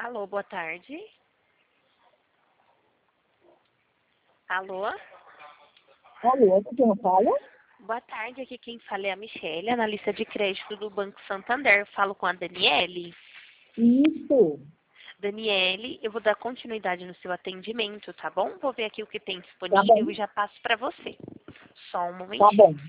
Alô, boa tarde. Alô? Alô, quem fala? Boa tarde, aqui quem fala é a Michelle, analista de crédito do Banco Santander. Falo com a Daniele. Isso. Daniele, eu vou dar continuidade no seu atendimento, tá bom? Vou ver aqui o que tem Tá bom, disponível e já passo para você. Só um tá momentinho. bom.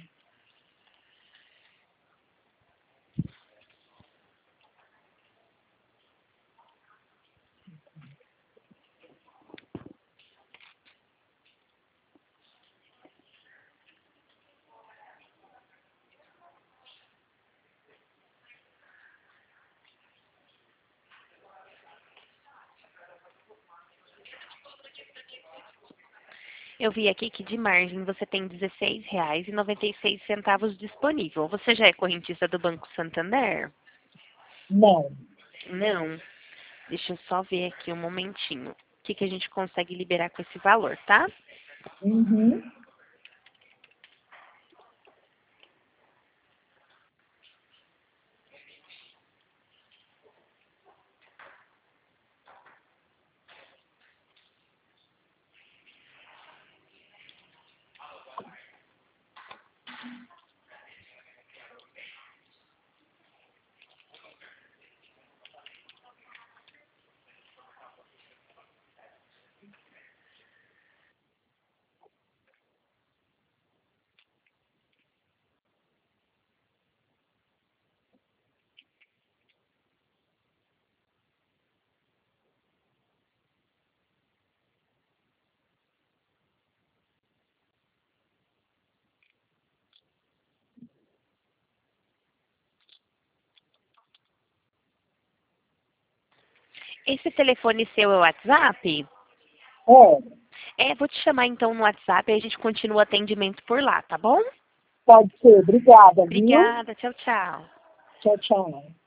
Eu vi aqui que de margem você tem R$ 16,96 disponível. Você já é correntista do Banco Santander? Não. Não. Deixa eu só ver aqui um momentinho. O que a gente consegue liberar com esse valor, tá? Uhum. Esse telefone seu é o WhatsApp? É, Vou te chamar então no WhatsApp e a gente continua o atendimento por lá, tá bom? pode ser. Obrigada, viu? Obrigada, tchau, tchau. Tchau, tchau.